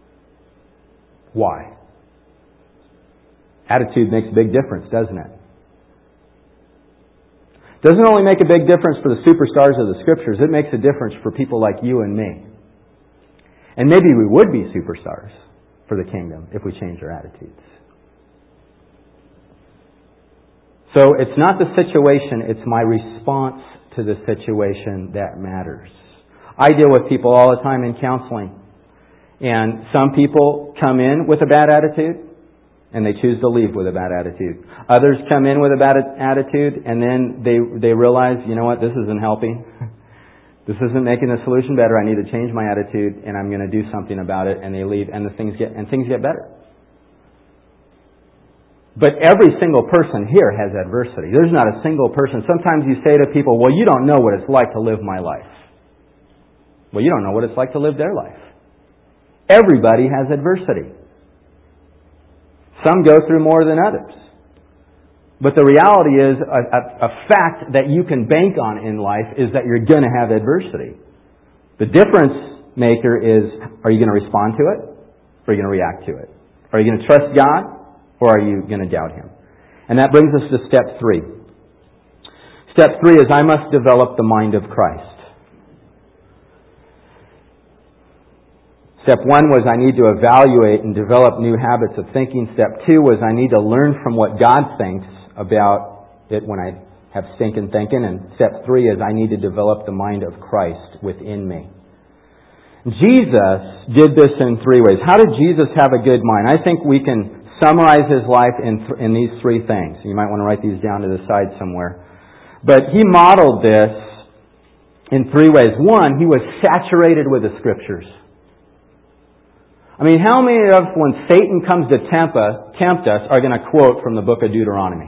[SPEAKER 1] Why? Attitude makes a big difference, doesn't it? Doesn't only make a big difference for the superstars of the Scriptures, it makes a difference for people like you and me. And maybe we would be superstars for the kingdom if we change our attitudes. So it's not the situation, it's my response to the situation that matters. I deal with people all the time in counseling. And some people come in with a bad attitude, and they choose to leave with a bad attitude. Others come in with a bad attitude, and then they realize, you know what, this isn't helping. This isn't making the solution better. I need to change my attitude, and I'm going to do something about it. And they leave, and things get better. But every single person here has adversity. There's not a single person. Sometimes you say to people, well, you don't know what it's like to live my life. Well, you don't know what it's like to live their life. Everybody has adversity. Some go through more than others. But the reality is, a fact that you can bank on in life is that you're going to have adversity. The difference maker is, are you going to respond to it? Or are you going to react to it? Are you going to trust God? Or are you going to doubt Him? And that brings us to step 3. Step 3 is, I must develop the mind of Christ. Step 1 was I need to evaluate and develop new habits of thinking. Step 2 was I need to learn from what God thinks about it when I have stinking thinking. And step 3 is I need to develop the mind of Christ within me. Jesus did this in 3 ways. How did Jesus have a good mind? I think we can summarize His life in these 3 things. You might want to write these down to the side somewhere. But He modeled this in 3 ways. 1, He was saturated with the Scriptures. I mean, how many of us, when Satan comes to tempt us, are going to quote from the book of Deuteronomy?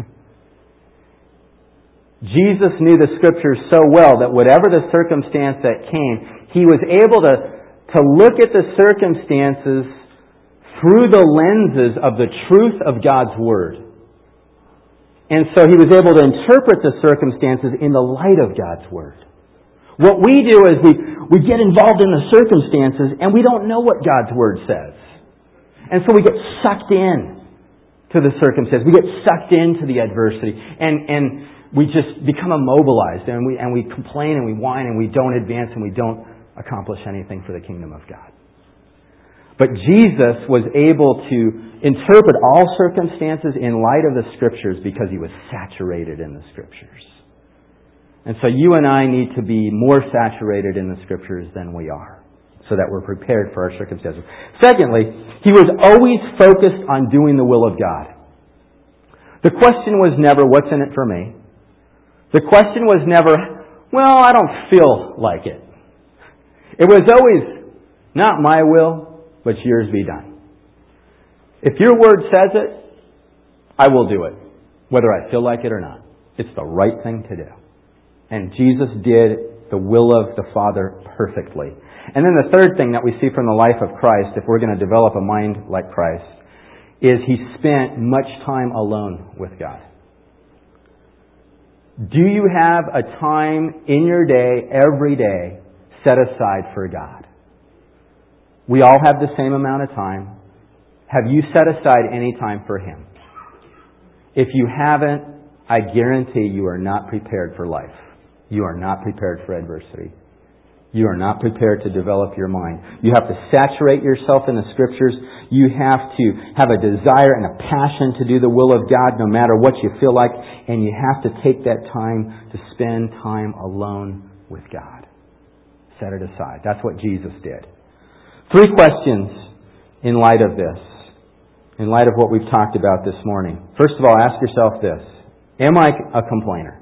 [SPEAKER 1] Jesus knew the Scriptures so well that whatever the circumstance that came, He was able to look at the circumstances through the lenses of the truth of God's Word. And so He was able to interpret the circumstances in the light of God's Word. What we do is we get involved in the circumstances and we don't know what God's Word says. And so we get sucked in to the circumstances. We get sucked into the adversity. And we just become immobilized. And we complain and we whine and we don't advance and we don't accomplish anything for the kingdom of God. But Jesus was able to interpret all circumstances in light of the Scriptures because He was saturated in the Scriptures. And so you and I need to be more saturated in the Scriptures than we are, so that we're prepared for our circumstances. Secondly, He was always focused on doing the will of God. The question was never, what's in it for me? The question was never, well, I don't feel like it. It was always, not my will, but yours be done. If your Word says it, I will do it, whether I feel like it or not. It's the right thing to do. And Jesus did the will of the Father perfectly. And then the third thing that we see from the life of Christ, if we're going to develop a mind like Christ, is He spent much time alone with God. Do you have a time in your day, every day, set aside for God? We all have the same amount of time. Have you set aside any time for Him? If you haven't, I guarantee you are not prepared for life. You are not prepared for adversity. You are not prepared to develop your mind. You have to saturate yourself in the Scriptures. You have to have a desire and a passion to do the will of God no matter what you feel like. And you have to take that time to spend time alone with God. Set it aside. That's what Jesus did. 3 questions in light of this. In light of what we've talked about this morning. First of all, ask yourself this. Am I a complainer?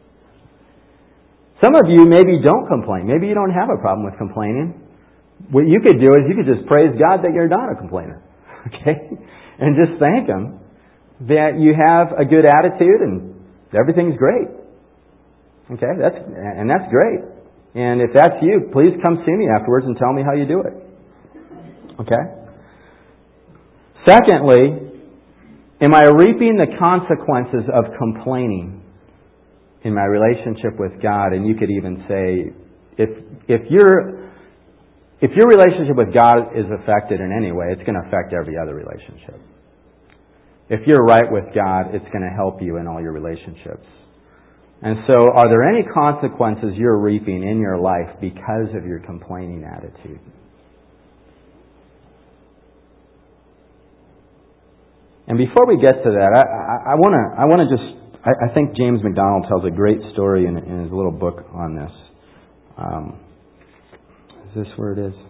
[SPEAKER 1] Some of you maybe don't complain. Maybe you don't have a problem with complaining. What you could do is you could just praise God that you're not a complainer. Okay? and just thank Him that you have a good attitude and everything's great. Okay, that's great. And if that's you, please come see me afterwards and tell me how you do it. Okay? Secondly, am I reaping the consequences of complaining in my relationship with God? And you could even say, if your relationship with God is affected in any way, it's going to affect every other relationship. If you're right with God, it's going to help you in all your relationships. And so, are there any consequences you're reaping in your life because of your complaining attitude? And before we get to that, I want to just, I think James MacDonald tells a great story in his little book on this. Is this where it is?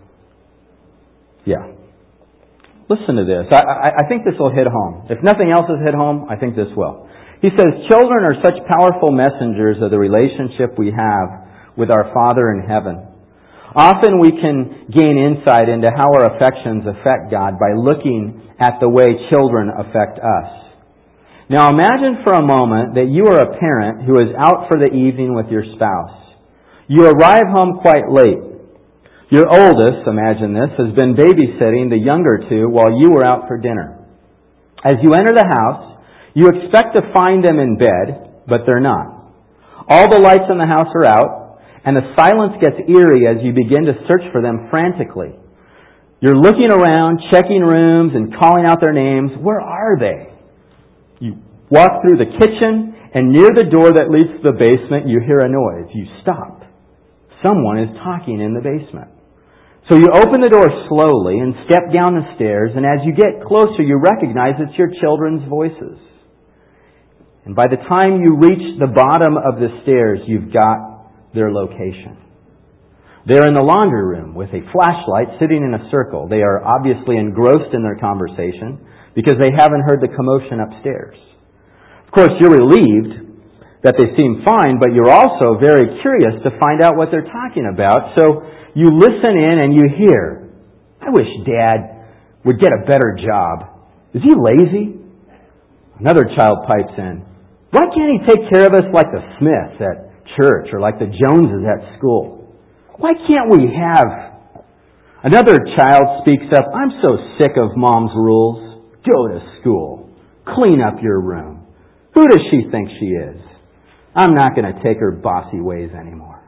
[SPEAKER 1] Yeah. Listen to this. I think this will hit home. If nothing else has hit home, I think this will. He says, children are such powerful messengers of the relationship we have with our Father in heaven. Often we can gain insight into how our affections affect God by looking at the way children affect us. Now imagine for a moment that you are a parent who is out for the evening with your spouse. You arrive home quite late. Your oldest, imagine this, has been babysitting the younger two while you were out for dinner. As you enter the house, you expect to find them in bed, but they're not. All the lights in the house are out, and the silence gets eerie as you begin to search for them frantically. You're looking around, checking rooms, and calling out their names. Where are they? You walk through the kitchen, and near the door that leads to the basement, you hear a noise. You stop. Someone is talking in the basement. So you open the door slowly and step down the stairs, and as you get closer, you recognize it's your children's voices. And by the time you reach the bottom of the stairs, you've got their location. They're in the laundry room with a flashlight sitting in a circle. They are obviously engrossed in their conversation because they haven't heard the commotion upstairs. Of course, you're relieved that they seem fine, but you're also very curious to find out what they're talking about. So you listen in and you hear, I wish Dad would get a better job. Is he lazy? Another child pipes in. Why can't he take care of us like the Smiths at church or like the Joneses at school? Why can't we have... Another child speaks up, I'm so sick of Mom's rules. Go to school. Clean up your room. Who does she think she is? I'm not going to take her bossy ways anymore.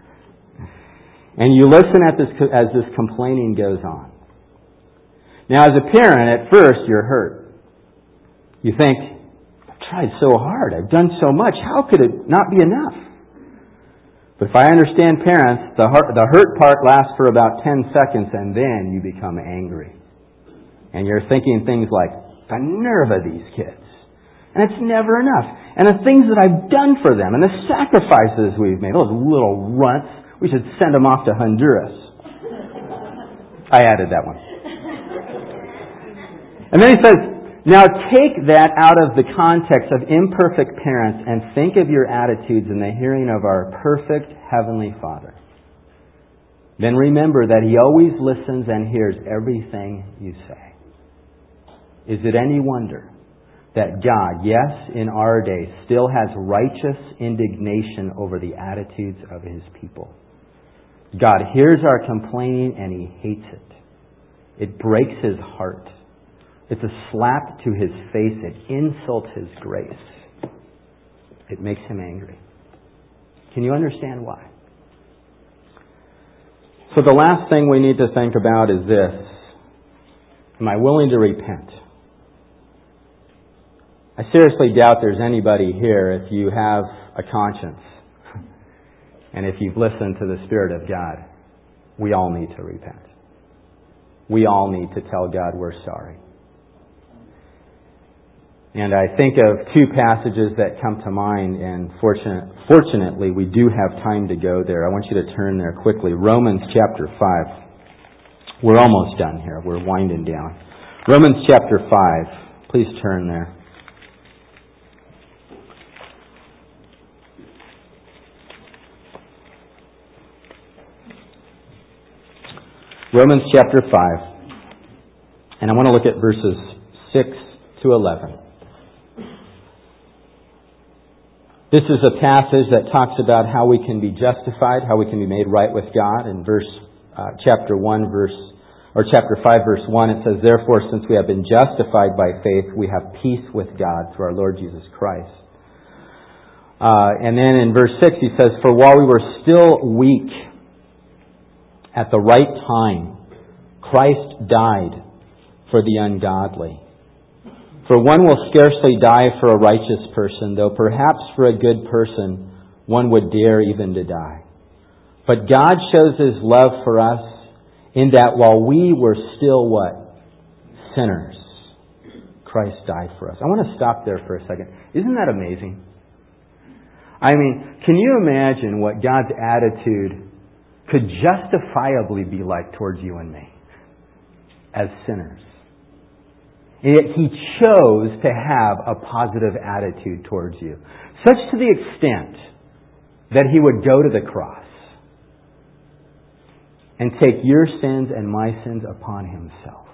[SPEAKER 1] And you listen at this as this complaining goes on. Now, as a parent, at first you're hurt. You think, tried so hard. I've done so much. How could it not be enough? But if I understand parents, the hurt part lasts for about 10 seconds and then you become angry. And you're thinking things like, the nerve of these kids. And it's never enough. And the things that I've done for them and the sacrifices we've made. Those little runts. We should send them off to Honduras. I added that one. And then he says, now take that out of the context of imperfect parents and think of your attitudes in the hearing of our perfect Heavenly Father. Then remember that He always listens and hears everything you say. Is it any wonder that God, yes, in our day, still has righteous indignation over the attitudes of His people? God hears our complaining and He hates it. It breaks His heart. It's a slap to His face. It insults His grace. It makes Him angry. Can you understand why? So the last thing we need to think about is this. Am I willing to repent? I seriously doubt there's anybody here, if you have a conscience and if you've listened to the Spirit of God, we all need to repent. We all need to tell God we're sorry. And I think of two passages that come to mind, and fortunately we do have time to go there. I want you to turn there quickly. Romans chapter 5. We're almost done here. We're winding down. Romans chapter 5. Please turn there. Romans chapter 5. And I want to look at verses 6
[SPEAKER 2] to 11. This is a passage that talks about how we can be justified, how we can be made right with God. In chapter 5, verse 1, it says, "Therefore, since we have been justified by faith, we have peace with God through our Lord Jesus Christ." And then in verse 6, he says, "For while we were still weak, at the right time, Christ died for the ungodly. For one will scarcely die for a righteous person, though perhaps for a good person one would dare even to die. But God shows His love for us in that while we were still what? Sinners, Christ died for us." I want to stop there for a second. Isn't that amazing? I mean, can you imagine what God's attitude could justifiably be like towards you and me as sinners? And yet He chose to have a positive attitude towards you, such to the extent that He would go to the cross and take your sins and my sins upon Himself.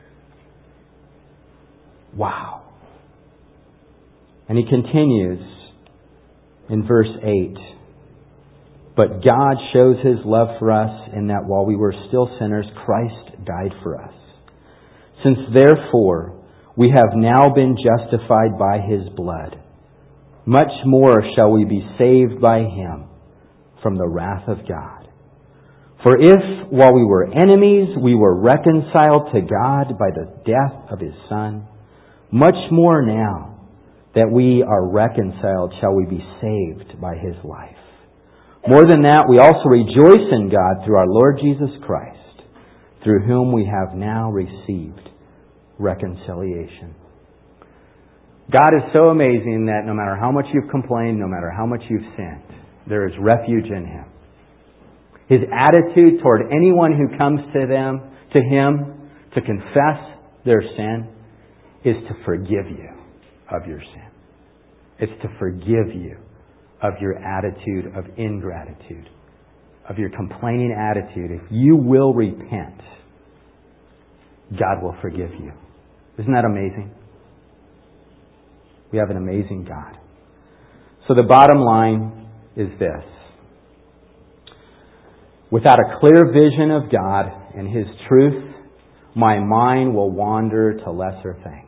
[SPEAKER 2] Wow. And He continues in verse 8, "But God shows His love for us in that while we were still sinners, Christ died for us. Since therefore we have now been justified by His blood, much more shall we be saved by Him from the wrath of God. For if, while we were enemies, we were reconciled to God by the death of His Son, much more now that we are reconciled shall we be saved by His life. More than that, we also rejoice in God through our Lord Jesus Christ, through whom we have now received reconciliation." God is so amazing that no matter how much you've complained, no matter how much you've sinned, there is refuge in Him. His attitude toward anyone who comes to Him to confess their sin is to forgive you of your sin. It's to forgive you of your attitude of ingratitude, of your complaining attitude. If you will repent, God will forgive you. Isn't that amazing? We have an amazing God. So the bottom line is this. Without a clear vision of God and His truth, my mind will wander to lesser things.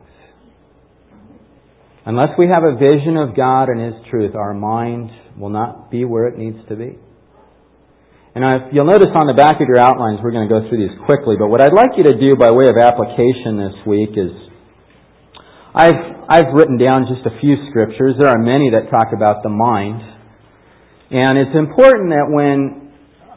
[SPEAKER 2] Unless we have a vision of God and His truth, our mind will not be where it needs to be. And if you'll notice on the back of your outlines, we're going to go through these quickly, but what I'd like you to do by way of application this week is, I've written down just a few scriptures. There are many that talk about the mind. And it's important that when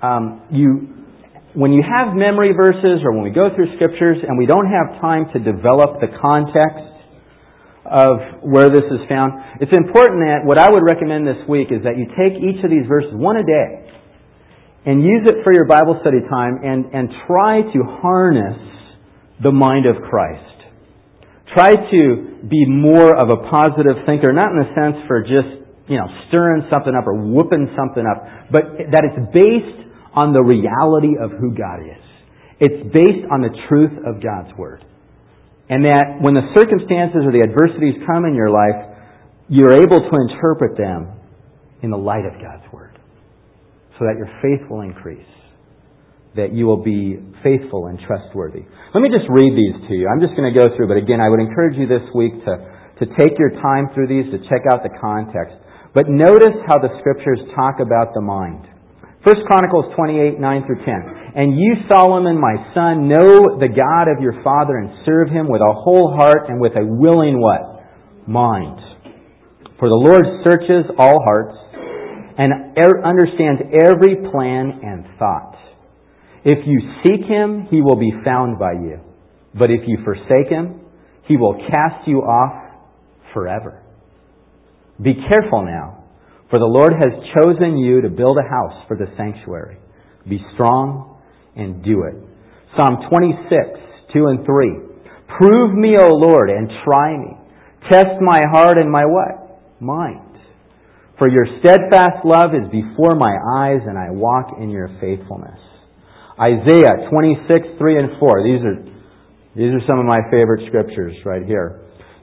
[SPEAKER 2] you have memory verses or when we go through scriptures and we don't have time to develop the context of where this is found, it's important that what I would recommend this week is that you take each of these verses, one a day, and use it for your Bible study time and try to harness the mind of Christ. Try to be more of a positive thinker, not in the sense for just, stirring something up or whooping something up, but that it's based on the reality of who God is. It's based on the truth of God's Word. And that when the circumstances or the adversities come in your life, you're able to interpret them in the light of God's Word, so that your faith will increase, that you will be faithful and trustworthy. Let me just read these to you. I'm just going to go through, but again, I would encourage you this week to take your time through these, to check out the context. But notice how the Scriptures talk about the mind. 1 Chronicles 28, 9 through 10. "And you, Solomon, my son, know the God of your father and serve Him with a whole heart and with a willing" what? "Mind. For the Lord searches all hearts and understands every plan and thought. If you seek Him, He will be found by you. But if you forsake Him, He will cast you off forever. Be careful now, for the Lord has chosen you to build a house for the sanctuary. Be strong and do it." Psalm 26, 2 and 3. "Prove me, O Lord, and try me. Test my heart and my" what? "Mind. For your steadfast love is before my eyes, and I walk in your faithfulness." Isaiah 26, 3 and 4. These are some of my favorite scriptures right here.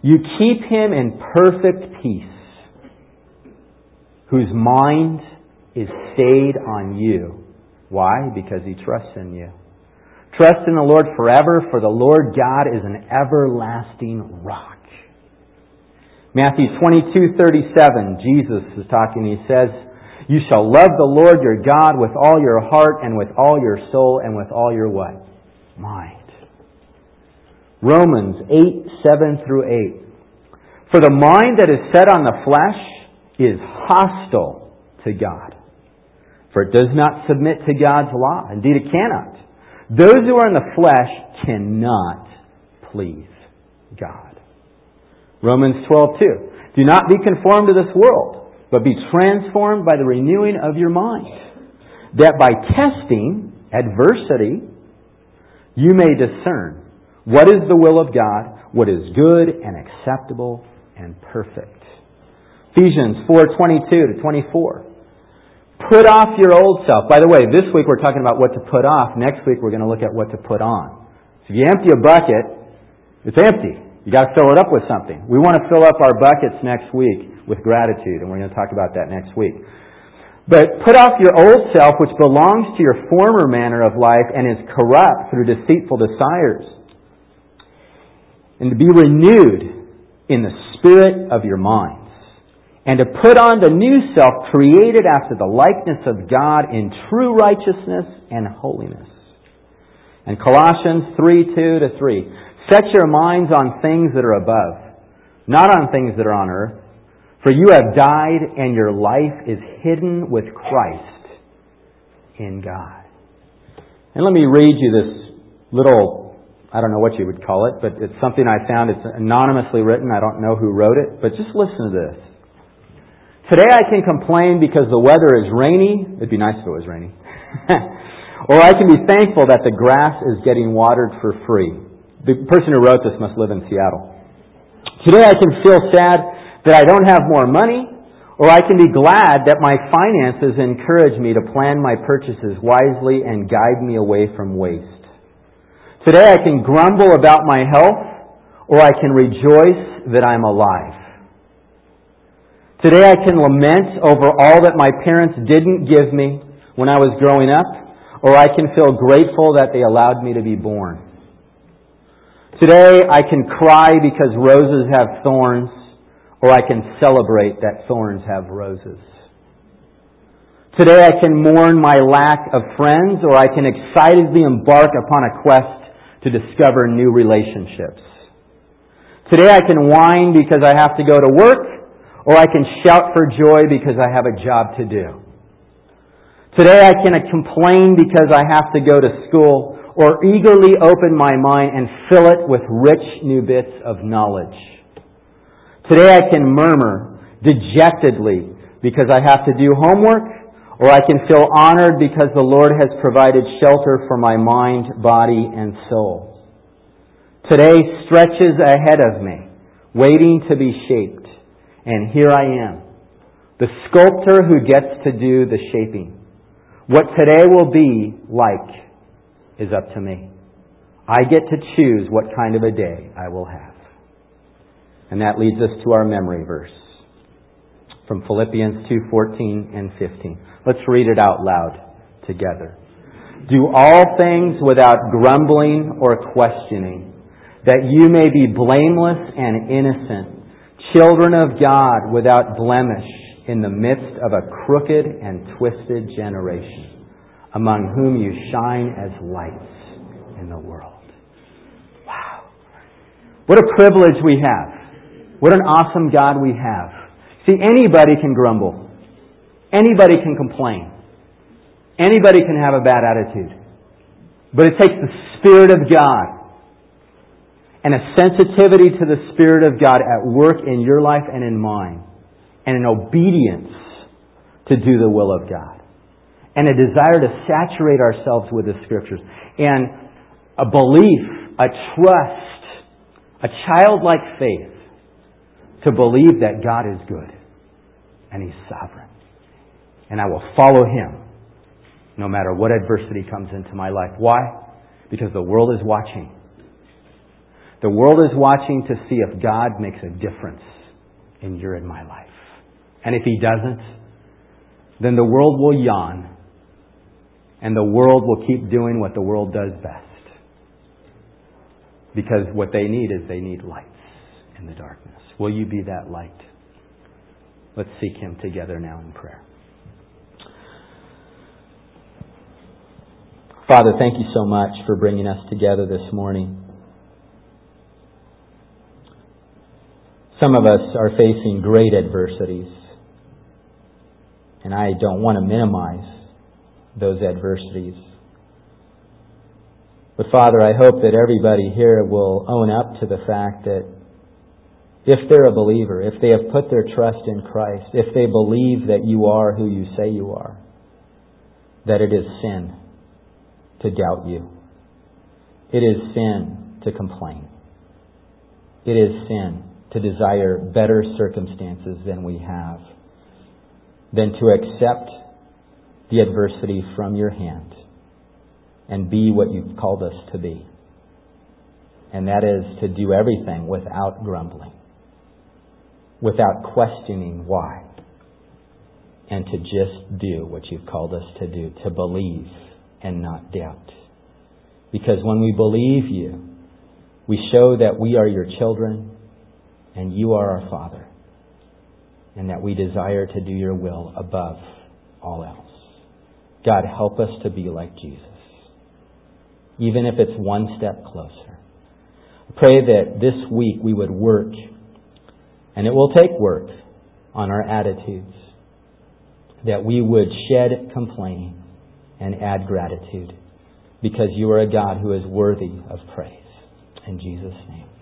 [SPEAKER 2] You keep him in perfect peace, whose mind is stayed on you. Why? Because he trusts in you. Trust in the Lord forever, for the Lord God is an everlasting rock. Matthew 22:37, Jesus is talking. He says, you shall love the Lord your God with all your heart and with all your soul and with all your what? Mind. Romans 8:7-8. For the mind that is set on the flesh is hostile to God. For it does not submit to God's law. Indeed, it cannot. Those who are in the flesh cannot please God. Romans 12:2. Do not be conformed to this world, but be transformed by the renewing of your mind, that by testing adversity you may discern what is the will of God, what is good and acceptable and perfect. Ephesians 4:22-24. Put off your old self. By the way, this week we're talking about what to put off. Next week we're going to look at what to put on. So if you empty a bucket, it's empty. You got to fill it up with something. We want to fill up our buckets next week with gratitude, and we're going to talk about that next week. But put off your old self, which belongs to your former manner of life and is corrupt through deceitful desires, and to be renewed in the spirit of your minds, and to put on the new self created after the likeness of God in true righteousness and holiness. And Colossians 3:2-3. Set your minds on things that are above, not on things that are on earth. For you have died and your life is hidden with Christ in God. And let me read you this little, I don't know what you would call it, but it's something I found. It's anonymously written. I don't know who wrote it, but just listen to this. Today I can complain because the weather is rainy. It'd be nice if it was rainy. Or I can be thankful that the grass is getting watered for free. The person who wrote this must live in Seattle. Today I can feel sad that I don't have more money, or I can be glad that my finances encourage me to plan my purchases wisely and guide me away from waste. Today I can grumble about my health, or I can rejoice that I'm alive. Today I can lament over all that my parents didn't give me when I was growing up, or I can feel grateful that they allowed me to be born. Today I can cry because roses have thorns, or I can celebrate that thorns have roses. Today I can mourn my lack of friends, or I can excitedly embark upon a quest to discover new relationships. Today I can whine because I have to go to work, or I can shout for joy because I have a job to do. Today I can complain because I have to go to school, or eagerly open my mind and fill it with rich new bits of knowledge. Today I can murmur dejectedly because I have to do homework, or I can feel honored because the Lord has provided shelter for my mind, body, and soul. Today stretches ahead of me, waiting to be shaped, and here I am, the sculptor who gets to do the shaping. What today will be like is up to me. I get to choose what kind of a day I will have. And that leads us to our memory verse from Philippians 2:14 and 15. Let's read it out loud together. Do all things without grumbling or questioning, that you may be blameless and innocent, children of God without blemish in the midst of a crooked and twisted generation, among whom you shine as lights in the world. Wow. What a privilege we have. What an awesome God we have. See, anybody can grumble. Anybody can complain. Anybody can have a bad attitude. But it takes the Spirit of God and a sensitivity to the Spirit of God at work in your life and in mine, and an obedience to do the will of God, and a desire to saturate ourselves with the Scriptures, and a belief, a trust, a childlike faith to believe that God is good and He's sovereign. And I will follow Him no matter what adversity comes into my life. Why? Because the world is watching. The world is watching to see if God makes a difference in your and my life. And if He doesn't, then the world will yawn, and the world will keep doing what the world does best. Because what they need is they need lights in the darkness. Will you be that light? Let's seek Him together now in prayer. Father, thank you so much for bringing us together this morning. Some of us are facing great adversities, and I don't want to minimize those adversities. But Father, I hope that everybody here will own up to the fact that if they're a believer, if they have put their trust in Christ, if they believe that you are who you say you are, that it is sin to doubt you. It is sin to complain. It is sin to desire better circumstances than we have, than to accept the adversity from your hand and be what you've called us to be. And that is to do everything without grumbling, without questioning why, and to just do what you've called us to do, to believe and not doubt. Because when we believe you, we show that we are your children and you are our Father, and that we desire to do your will above all else. God, help us to be like Jesus, even if it's one step closer. I pray that this week we would work, and it will take work, on our attitudes, that we would shed complaining and add gratitude, because you are a God who is worthy of praise. In Jesus' name.